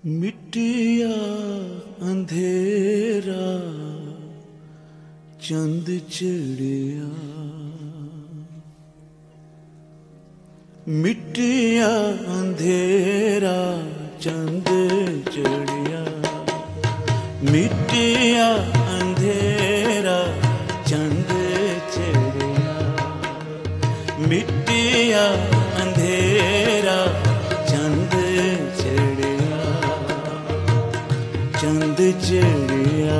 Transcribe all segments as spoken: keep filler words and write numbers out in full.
मिटिया अंधेरा चंद चिड़िया, मिटिया अंधेरा चंद चिड़िया, मिटिया अंधेरा चंद चिड़िया, मिटिया अंधेरा चंद चिड़िया, चंद चिड़िया,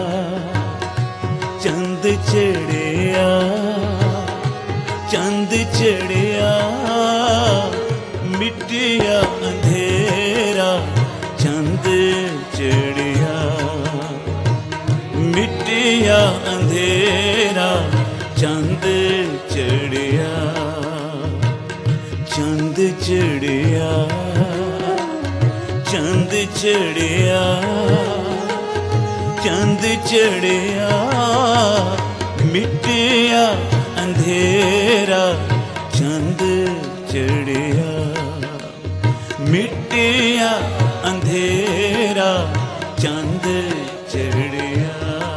चंद चिड़िया, चंद चिड़िया, मिटिया अंधेरा चंद चिड़िया, मिटिया अंधेरा चंद चिड़िया, चंद चिड़िया, चंद चिड़िया, चंद चिड़िया, मिटिया अंधेरा चंद चिड़िया, मिटिया अंधेरा चंद चिड़िया।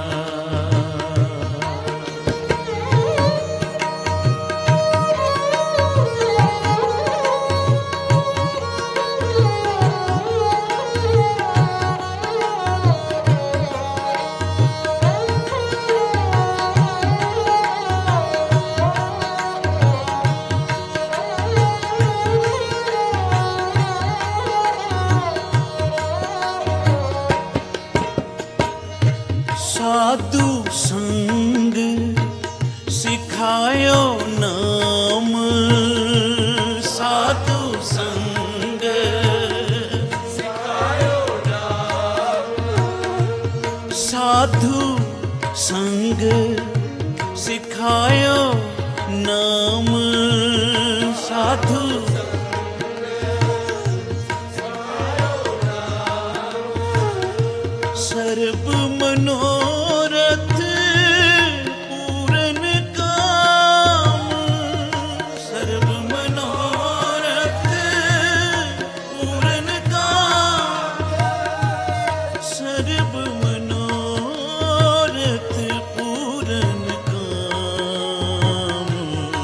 साधु संग सिखायो नाम, साधु संग सिखायो नाम, साधु संग सिखायो नाम, साधु सर्व मनोरथ पूरन काम, सर्व मनोरथ पूरन काम, सर्व मनोरथ पूरन काम,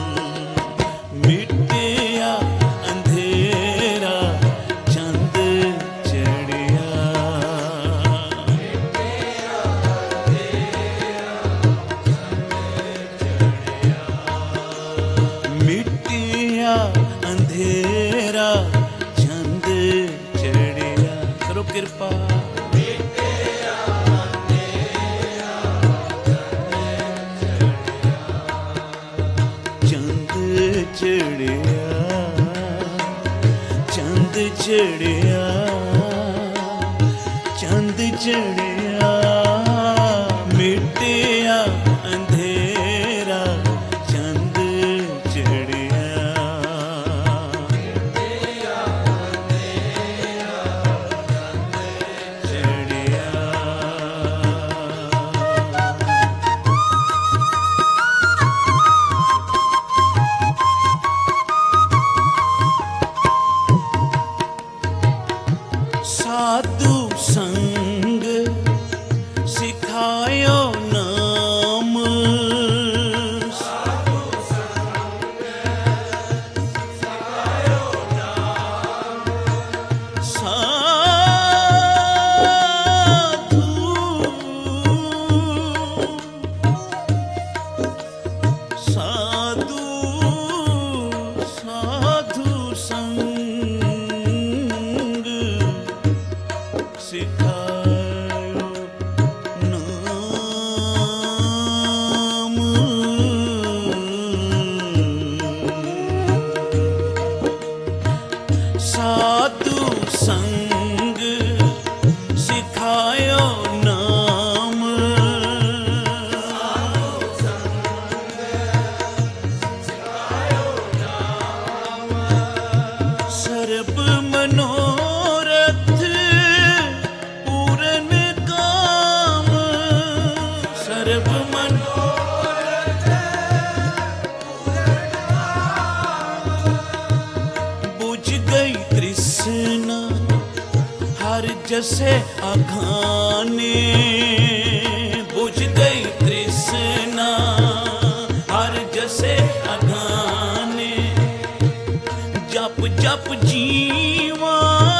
मिटिया अंधेरा चंद चिड़िया, मिटिया अंधेरा चंद चिड़िया। करो कृपा। मिटिया अंधेरा चंद चिड़िया, चंद चिड़िया, चंद चिड़िया, मिटिया अंधेरा चंद चिड़िया, मिटिया अंधेरा चंद चिड़िया। साधु संग सिखायो नाम, साधु संग सिखायो नाम, साधु साधु साधु संग सिखायो नाम, साधु संग सिखायो नाम, साधु संग सिखायो नाम, सर्व मनोरथ पूरन काम, सर्व मनोरथ पूरन काम, बुझ गई तृष्णा हर जसे अघाने बुझ गई तृष्णा, हर जसे अघाने जप जप जीवा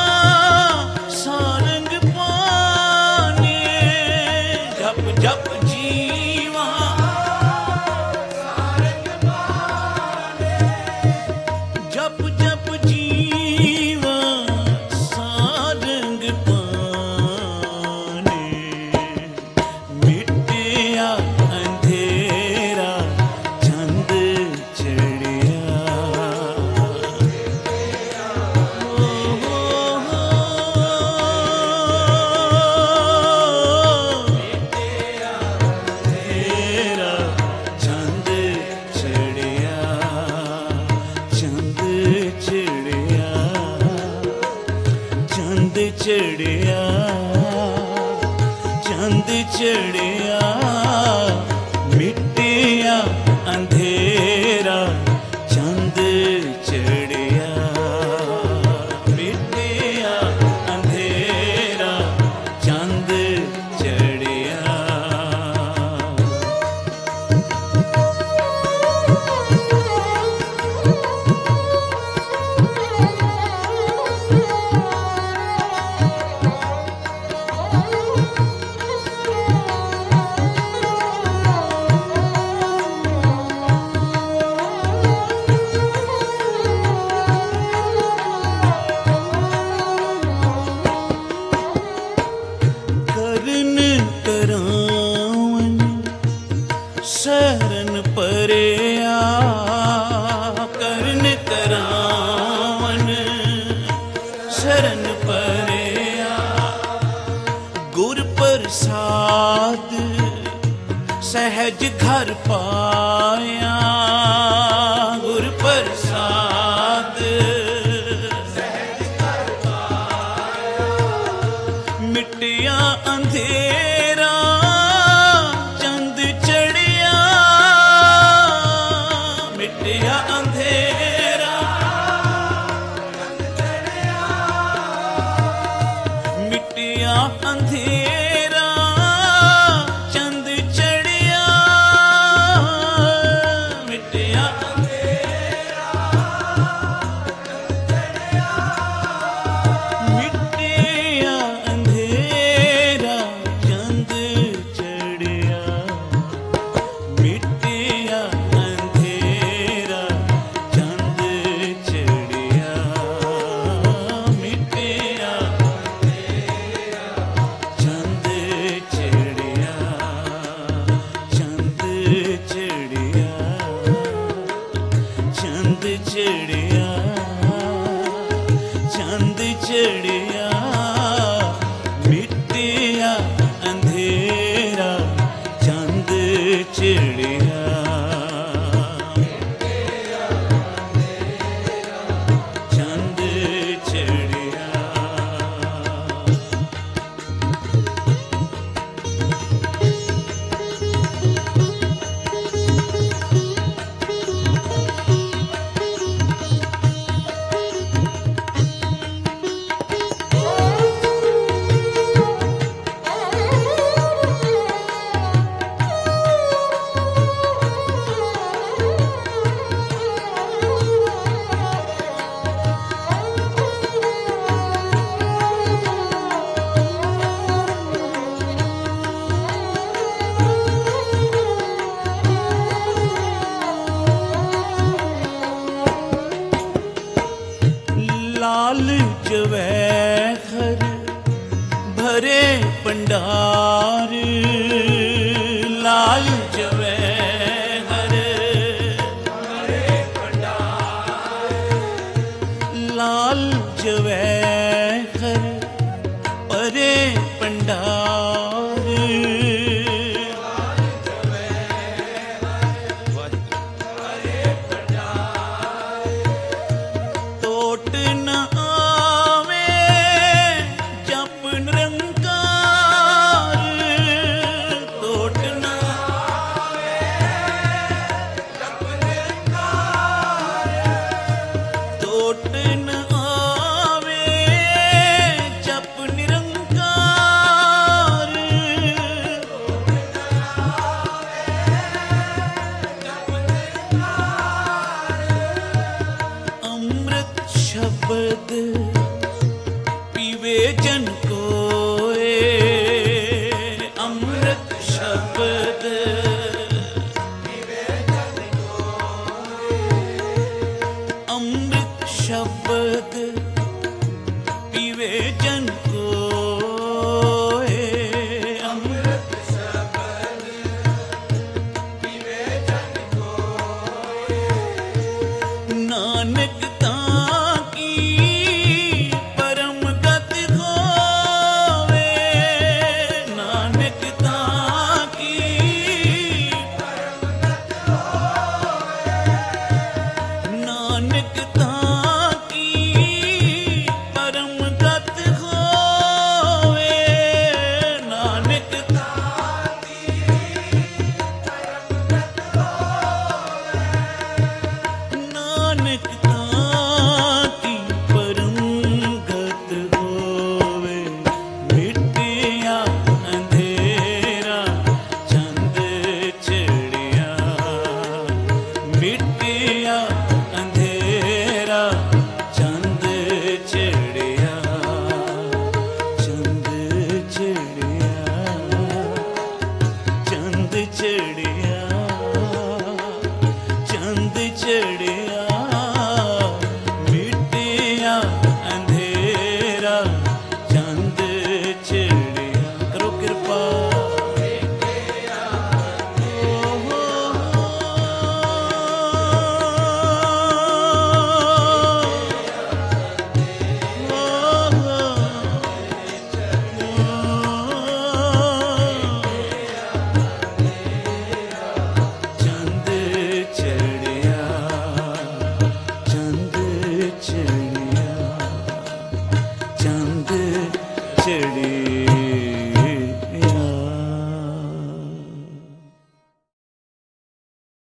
सारंग पाने, जप जप जीवा सारंग पाने, जप जप जीवा सारंग पाने, मिटिया अंधेरा चंद चढ़िया, चंद चढ़िया, चंद चढ़िया, चंद चढ़िया, चंद चढ़िया, मिटिया अंधेरा चंद चढ़िया, मिटिया अंधेरा चंद चढ़िया। करन करावन शरण परेया, करन करावन शरण परेया, गुर प्रसाद सहज घर पाया, गुर प्रसाद मिटिया अंधेरा चंद चढ़िया, मिटिया अंधेरा, मिटिया अंधेरा चंद चढ़िया, मिटिया अंधेरा, मिटिया अंधेरा चंद चढ़िया, मिटिया अंधेरा चंद चढ़िया, मिटिया चंद चढ़िया, चंद चढ़िया, चंद चढ़िया, चंद चढ़िया, मिटिया अंधेरा चंद चढ़िया, चंद चढ़िया। लाल जवैखर भरे भंडार, लाल जवैखर भरे भंडार, लाल जवैखर भरे भंडार, टोट न आवे जप निरंकार, टोट न आवे जप निरंकार, टोट न आवे जप निरंकार। पीवे जन कोए अमृत शब्द, अमृत शब्द पीवे जन कोए अमृत शब्द पीवे जन कोए। नानक ताकी परम गति होवे, नानक ताकी परम गति होवे, नानक ताकी परम गति होवे, नानक ताकी परम गति होवे, नानक ताकी परम गत होवे। मिटिया अंधेरा चंद चढ़िया, मिटिया अंधेरा चंद चढ़िया, चंद चढ़िया, चंद चढ़िया, चंद चढ़िया, मिटिया अंधेरा चंद चढ़िया। करो कृपा चंद चढ़िया, चंद चढ़िया, चंद चढ़िया।